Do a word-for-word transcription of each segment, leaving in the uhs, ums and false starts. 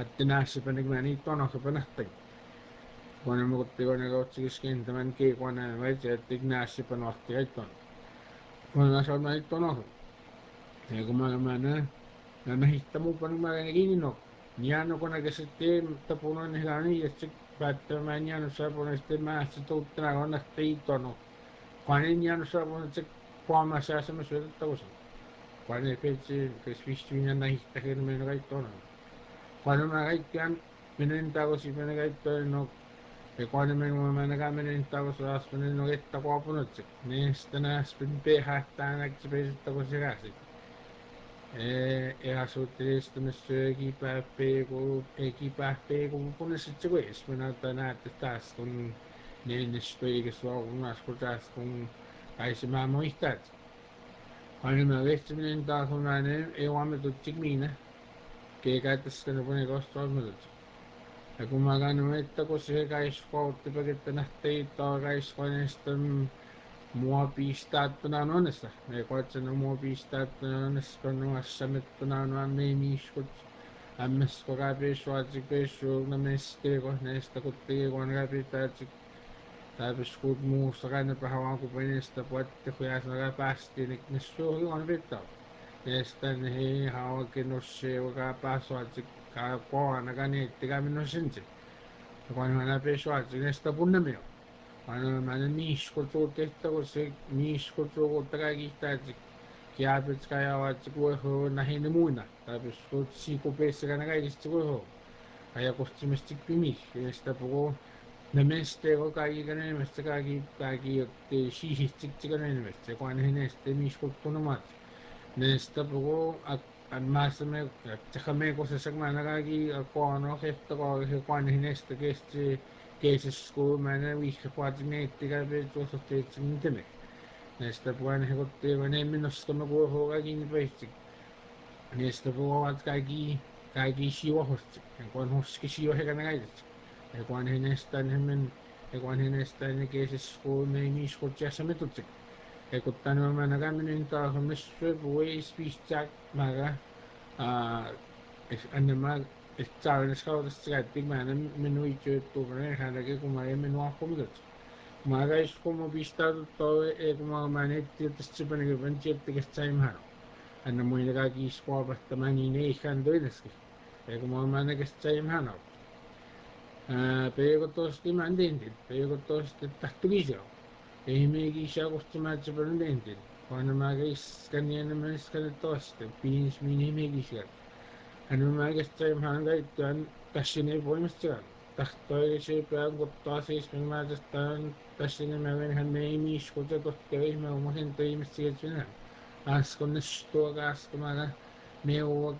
аттинаасипаник манииттуарнарсапанартак куанамакуттигунагаутсигискин таман ки куанаамаити аттигнаассипануартигайттуна куанасаамаиттунарсу эгумагамана намахиттамуппанумаганагининок нианукунагаситтиим тапунуаннигаани яссик пааттамаанианусаапунастимаасситууттанагонартииттуну куанинианусаапунатик пуамассаасамасуалаттагуса куанипети кэсвистуинаннахиттахинуминагайттуна куанумагайттиан минуинтаагусипанагайттуиннок икуанамингуманагааминуинтаагусуаарпаниннугиттакуапунутсик нээстанааспин пехааттааангатсиписуттагусигаасик э эрасуутилистамассуагипааппиигу экипааппиигу пунаситсигуис минаатанааттаас кун нeennisspøgесуарунааскутаас кун айсимаамуистаат анимагистминтаахунаане эуаматутсигмиина кеекааттасканапунигоорсуармалут акумагаанумиттакусигаисқуарутипагиттанартаиттаагаисқуанистам муапиистааттунааnuanassa мекуатсана муапиистааттунаанаспаннуассаматтунааnuаммиимиискут аммаскугаапииссуатик пииссуугнамиссилиго наистакуттигигуанагаапитаатик таапискут муусакана пахавааку паниста пуаттихуяаснагаапаастиник нассуугигуанапиттаа настанхи хавакинуссиугаапаасуатик каақуанаганииттигааминнуссинтик куануанапииссуатик настапуннамиу анаманамиискутуутиттагусик миискутуугуттагаагиистаатик киаапитскаяаваатикуахуу нахинемуина тааписсуут сикупессаганагаигистигуахуу аякустимастикпимис настапугу наместего каагигананимассакааги каагиотти сисистиктигананимасса куанахинеста миискуттунумаат настапугу аммаасаме тахамекусасакмаанагааги аккуаноохиттакооги куанахинеста кести кейсэскуу мана виххапаатиннииттигаапиитсуусертиитсигнитами настапуанахигуттииванеэмминерскамагуахуугаагинипаистик настапугуаткааги каагиисиуахустик куанхускисиуахиганагаитик экуанхинестаанхиммин экуанхинестаани кейсэскуу меимиискутсиассамитутик экуттануаманагааминуинтаархамнассуи пуиспистаак мага а аннама итсаарнасгаутассагааттик маанам минуитсуиттуупана ханаги кумаяминуархумилут магаисхума пистаатуттоо экумагамааниттиутассипанагипан тиаттикассаимхаа аннамуинагаагиискуапаттаманиинеихаандуинаски экумагамаанагассаимхаанаа а пееготтоостимаандиинтит пееготтоостит тартугисиа эмигисаагуртимаатсипанундиинтит куанамаагис канианамас канаттоаста пинис минимигисиат анумаагастаимхаангайттуан тассинипуимассагаат тартоигисипаан гуттаасис мимаатастаан тассинамаган ханнеимиискутатортагисмагумахин таимассигатсуна ааскуннассуагааскамага меуак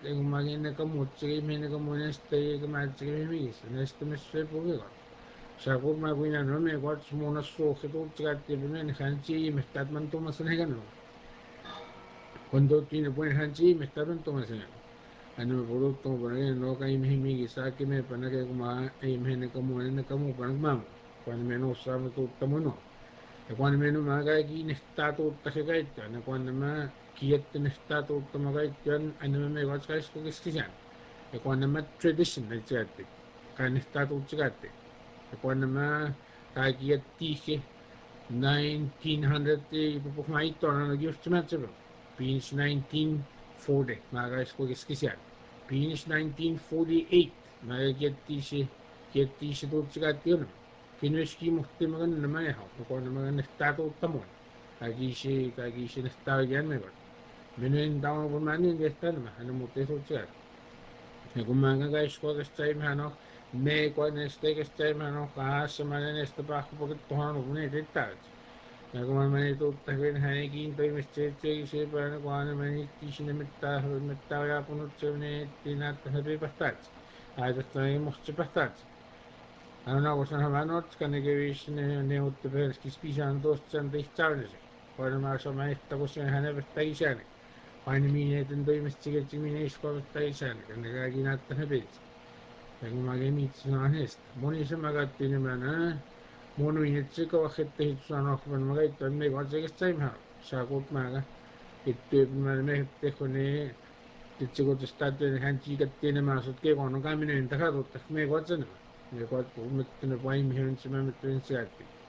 эгумагиннакаммутсигиминакаммунастаигамаатсигимимигис настамассуипугига сагумагуинануми гуатсмунассуухитуутсигааттипунани хантииматтаатман тумассанагanu кондоттина пуин хантииматтаатман тумассанагanu anu produkto panagin no kay mihimigi sa kime panagay kuma ay mihina kamu na kamu panag mamu kung meno sa matuta mo no e kung meno magay ginestato tasagay na kung nama kiyat nestato tamagay yan ano may wats kay ko kiskisan e kung nama tradition na tsate kay nestato tsate e kung nama kay kiyat tiki nineteen hundred ipupuk maito na nagyustimat sa pins nineteen forty magay ko kiskisan pins nineteen forty-eight magagettisi gettisi tuutsigaattiuna kinuiski muhtimagan namayaha ko namagan nestatuuttamun agisi agisi nestaagianmegot minuen taun pumani gestanma anamutisuutsigaat nagumaga guys ko gastaimhano me ko nestegastaimhano kaasamana nestapakupagit tuhano punitittaat nagumamanituuttagin haikin toimistseetseegisipaana kuanamanittisinamittaah mittaajaapunutseune tinaattasapipahtaat aajastanagimursipahtaat anunagusanhamanoot kanageviisne neuttaperskispiisaan toostsan tehtaavnasi kuanamaasamaanittagusian hanapattagisaanik kuanamiineetan toimistigatsimineiskuapattagisaanik anagaaginaattasapit nagumagemiitsunaanesta monisamagaattinimana monuinetsikoajettehitsuanaorpan magaittuan meguatsegastaimha saakutmaaga ittuipimaamehettejuni chico te está te han chica tiene más que cuando camina en tajado te me guacha no me guacha me tiene guay me gente me me te enseñarte